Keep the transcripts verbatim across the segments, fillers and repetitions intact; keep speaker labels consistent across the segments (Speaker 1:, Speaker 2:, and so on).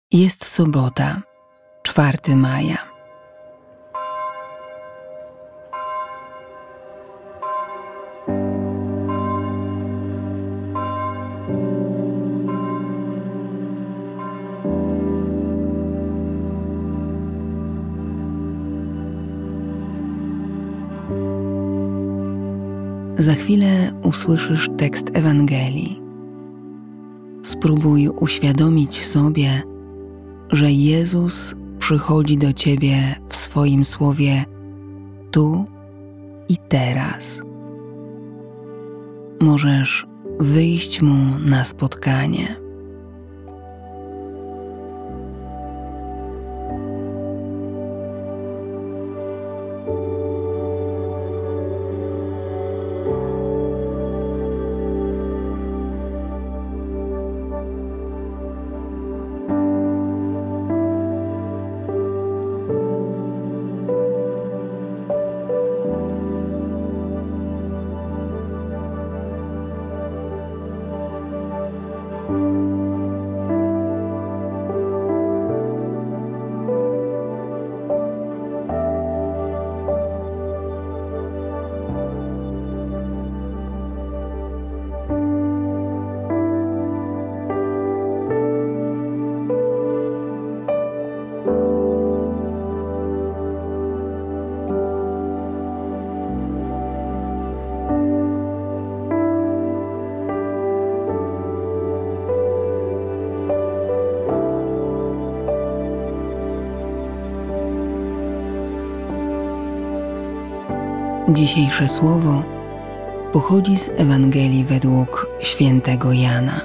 Speaker 1: Jest sobota, czwartego maja. Za chwilę usłyszysz tekst Ewangelii. Spróbuj uświadomić sobie, że Jezus przychodzi do ciebie w swoim słowie tu i teraz. Możesz wyjść mu na spotkanie. Dzisiejsze słowo pochodzi z Ewangelii według świętego Jana.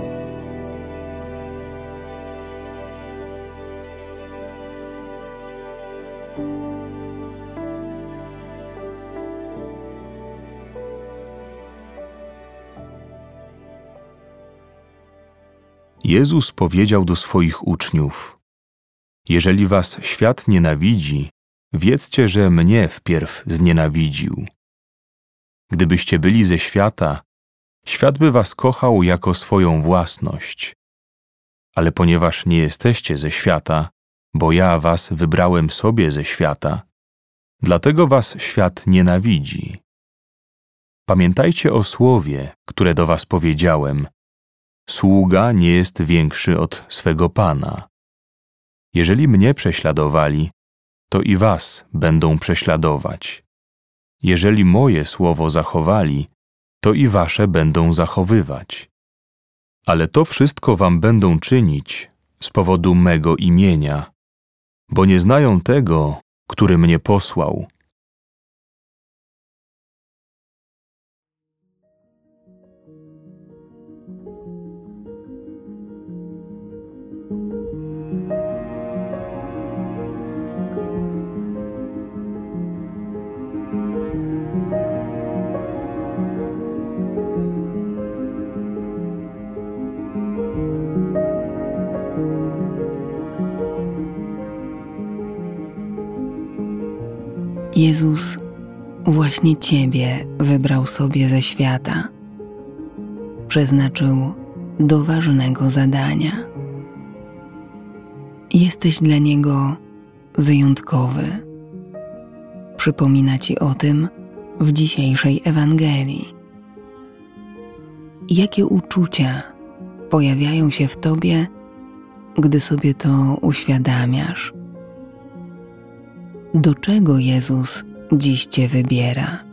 Speaker 2: Jezus powiedział do swoich uczniów: Jeżeli was świat nienawidzi, wiedzcie, że mnie wpierw znienawidził. Gdybyście byli ze świata, świat by was kochał jako swoją własność. Ale ponieważ nie jesteście ze świata, bo ja was wybrałem sobie ze świata, dlatego was świat nienawidzi. Pamiętajcie o słowie, które do was powiedziałem: Sługa nie jest większy od swego Pana. Jeżeli mnie prześladowali, to i was będą prześladować. Jeżeli moje słowo zachowali, to i wasze będą zachowywać. Ale to wszystko wam będą czynić z powodu mego imienia, bo nie znają tego, który mnie posłał.
Speaker 1: Jezus właśnie ciebie wybrał sobie ze świata. Przeznaczył do ważnego zadania. Jesteś dla Niego wyjątkowy. Przypomina ci o tym w dzisiejszej Ewangelii. Jakie uczucia pojawiają się w tobie, gdy sobie to uświadamiasz? Do czego Jezus dziś cię wybiera?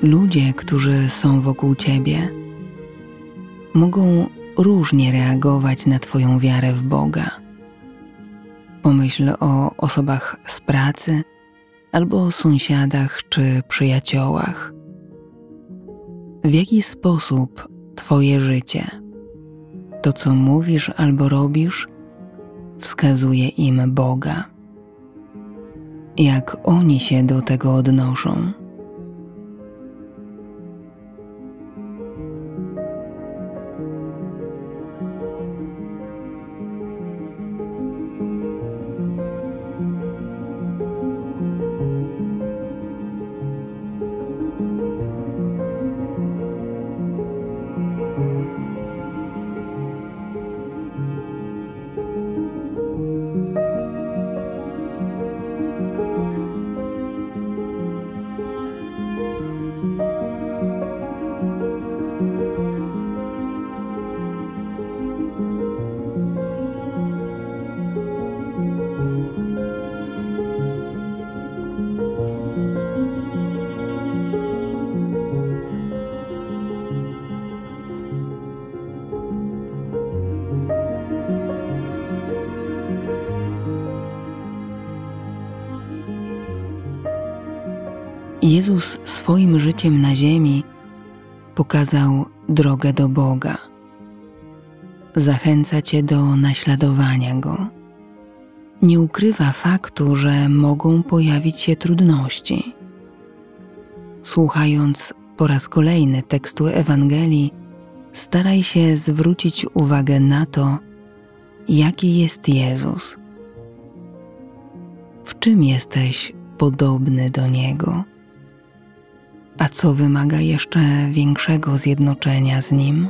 Speaker 1: Ludzie, którzy są wokół ciebie, mogą różnie reagować na twoją wiarę w Boga. Pomyśl o osobach z pracy albo o sąsiadach czy przyjaciołach. W jaki sposób twoje życie, to co mówisz albo robisz, wskazuje im Boga? Jak oni się do tego odnoszą? Jezus swoim życiem na ziemi pokazał drogę do Boga. Zachęca cię do naśladowania Go. Nie ukrywa faktu, że mogą pojawić się trudności. Słuchając po raz kolejny tekstu Ewangelii, staraj się zwrócić uwagę na to, jaki jest Jezus. W czym jesteś podobny do Niego? A co wymaga jeszcze większego zjednoczenia z Nim?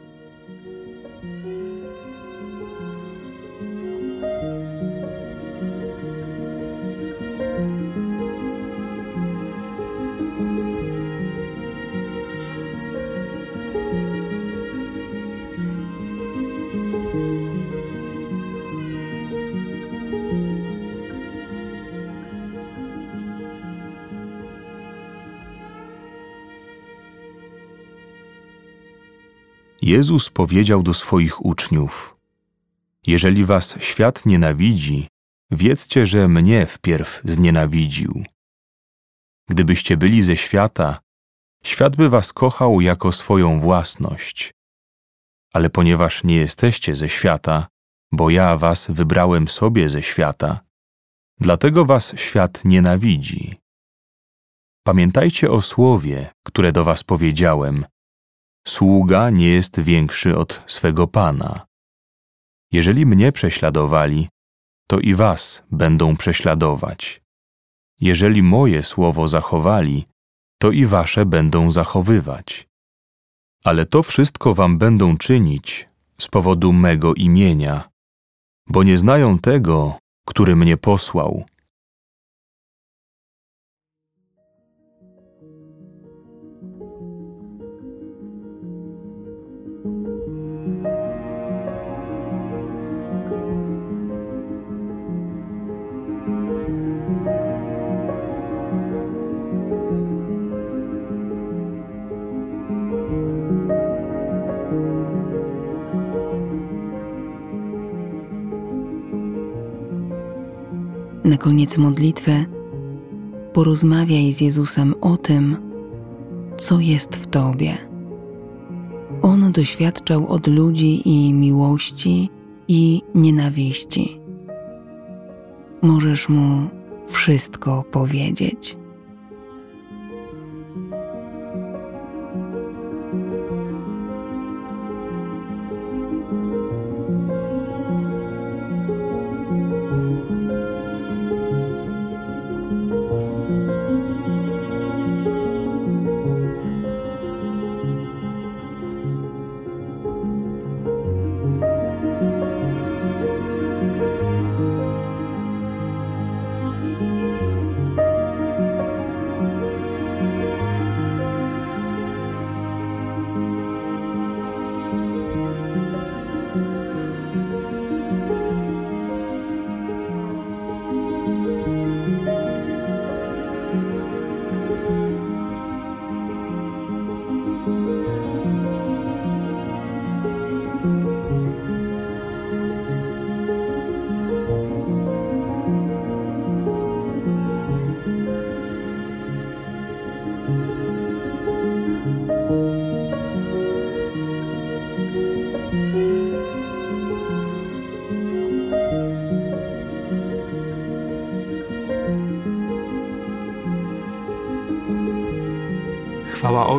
Speaker 2: Jezus powiedział do swoich uczniów: Jeżeli was świat nienawidzi, wiedzcie, że mnie wpierw znienawidził. Gdybyście byli ze świata, świat by was kochał jako swoją własność. Ale ponieważ nie jesteście ze świata, bo ja was wybrałem sobie ze świata, dlatego was świat nienawidzi. Pamiętajcie o słowie, które do was powiedziałem: Sługa nie jest większy od swego Pana. Jeżeli mnie prześladowali, to i was będą prześladować. Jeżeli moje słowo zachowali, to i wasze będą zachowywać. Ale to wszystko wam będą czynić z powodu mego imienia, bo nie znają tego, który mnie posłał.
Speaker 1: Na koniec modlitwy porozmawiaj z Jezusem o tym, co jest w tobie. On doświadczał od ludzi i miłości, i nienawiści. Możesz Mu wszystko powiedzieć.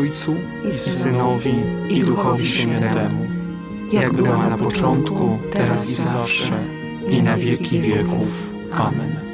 Speaker 3: Ojcu i Synowi i Duchowi Świętemu, jak była na początku, teraz i zawsze, i na wieki wieków. Amen.